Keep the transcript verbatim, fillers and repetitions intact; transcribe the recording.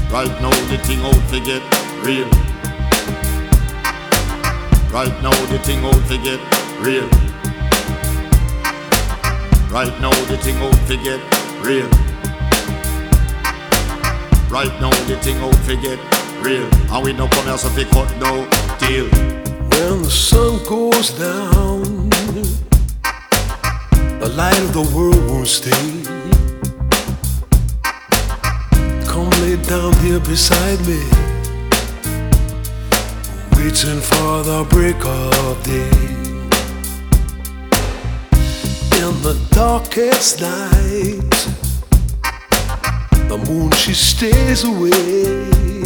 Right now the thing out to get real. Right now the thing out to get real. Right now the thing out to get real. Right now the thing out to get real. And we no come here so fi cut no deal. When the sun goes down, the light of the world won't stay. Come lay down here beside me, waiting for the break of day. In the darkest night, the moon she stays away.